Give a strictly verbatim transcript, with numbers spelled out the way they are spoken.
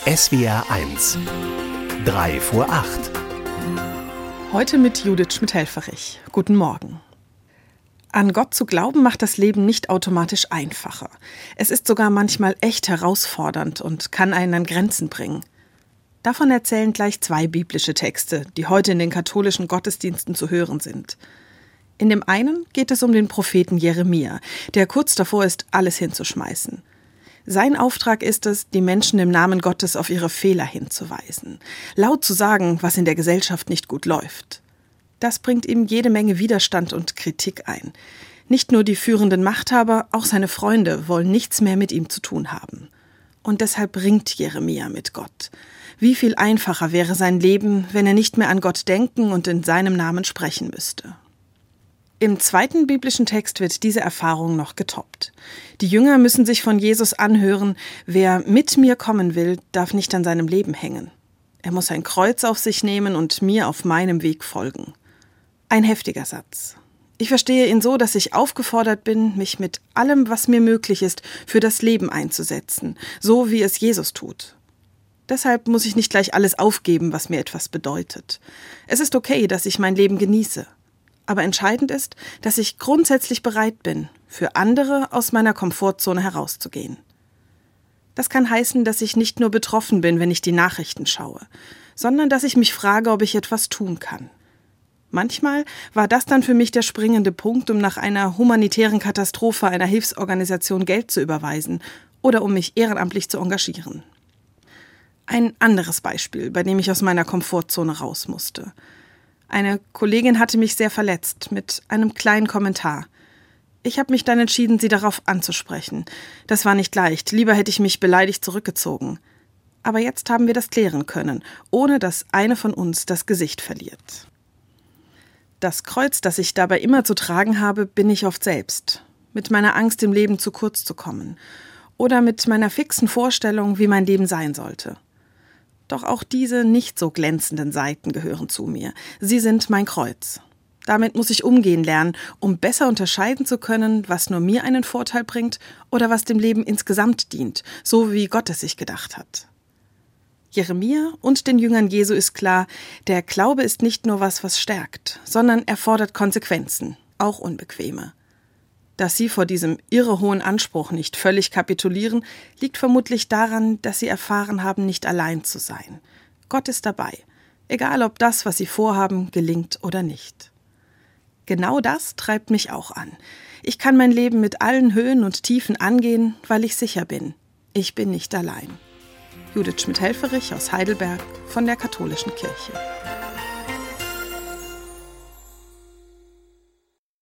S W R eins. Drei vor acht. Heute mit Judith Schmidt-Helfferich. Guten Morgen. An Gott zu glauben macht das Leben nicht automatisch einfacher. Es ist sogar manchmal echt herausfordernd und kann einen an Grenzen bringen. Davon erzählen gleich zwei biblische Texte, die heute in den katholischen Gottesdiensten zu hören sind. In dem einen geht es um den Propheten Jeremia, der kurz davor ist, alles hinzuschmeißen. Sein Auftrag ist es, die Menschen im Namen Gottes auf ihre Fehler hinzuweisen, laut zu sagen, was in der Gesellschaft nicht gut läuft. Das bringt ihm jede Menge Widerstand und Kritik ein. Nicht nur die führenden Machthaber, auch seine Freunde wollen nichts mehr mit ihm zu tun haben. Und deshalb ringt Jeremia mit Gott. Wie viel einfacher wäre sein Leben, wenn er nicht mehr an Gott denken und in seinem Namen sprechen müsste. Im zweiten biblischen Text wird diese Erfahrung noch getoppt. Die Jünger müssen sich von Jesus anhören, wer mit mir kommen will, darf nicht an seinem Leben hängen. Er muss ein Kreuz auf sich nehmen und mir auf meinem Weg folgen. Ein heftiger Satz. Ich verstehe ihn so, dass ich aufgefordert bin, mich mit allem, was mir möglich ist, für das Leben einzusetzen, so wie es Jesus tut. Deshalb muss ich nicht gleich alles aufgeben, was mir etwas bedeutet. Es ist okay, dass ich mein Leben genieße. Aber entscheidend ist, dass ich grundsätzlich bereit bin, für andere aus meiner Komfortzone herauszugehen. Das kann heißen, dass ich nicht nur betroffen bin, wenn ich die Nachrichten schaue, sondern dass ich mich frage, ob ich etwas tun kann. Manchmal war das dann für mich der springende Punkt, um nach einer humanitären Katastrophe einer Hilfsorganisation Geld zu überweisen oder um mich ehrenamtlich zu engagieren. Ein anderes Beispiel, bei dem ich aus meiner Komfortzone raus musste. Eine Kollegin hatte mich sehr verletzt mit einem kleinen Kommentar. Ich habe mich dann entschieden, sie darauf anzusprechen. Das war nicht leicht, lieber hätte ich mich beleidigt zurückgezogen. Aber jetzt haben wir das klären können, ohne dass eine von uns das Gesicht verliert. Das Kreuz, das ich dabei immer zu tragen habe, bin ich oft selbst. Mit meiner Angst, im Leben zu kurz zu kommen. Oder mit meiner fixen Vorstellung, wie mein Leben sein sollte. Doch auch diese nicht so glänzenden Seiten gehören zu mir. Sie sind mein Kreuz. Damit muss ich umgehen lernen, um besser unterscheiden zu können, was nur mir einen Vorteil bringt oder was dem Leben insgesamt dient, so wie Gott es sich gedacht hat. Jeremia und den Jüngern Jesu ist klar, der Glaube ist nicht nur was, was stärkt, sondern erfordert Konsequenzen, auch unbequeme. Dass sie vor diesem irre hohen Anspruch nicht völlig kapitulieren, liegt vermutlich daran, dass sie erfahren haben, nicht allein zu sein. Gott ist dabei, egal ob das, was sie vorhaben, gelingt oder nicht. Genau das treibt mich auch an. Ich kann mein Leben mit allen Höhen und Tiefen angehen, weil ich sicher bin, ich bin nicht allein. Judith Schmidt-Helfferich aus Heidelberg von der Katholischen Kirche.